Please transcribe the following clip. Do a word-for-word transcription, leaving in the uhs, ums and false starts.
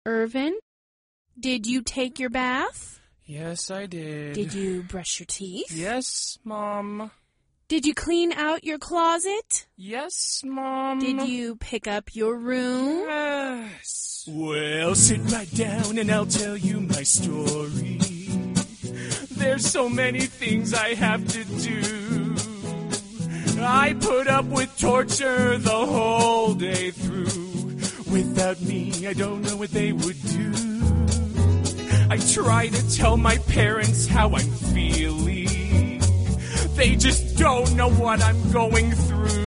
Irvin, did you take your bath? Yes, I did. Did you brush your teeth? Yes, Mom. Did you clean out your closet? Yes, Mom. Did you pick up your room? Yes. Well, sit right down and I'll tell you my story. There's so many things I have to do. I put up with torture the whole day through. Without me, I don't know what they would do. I try to tell my parents how I'm feeling. They just don't know what I'm going through.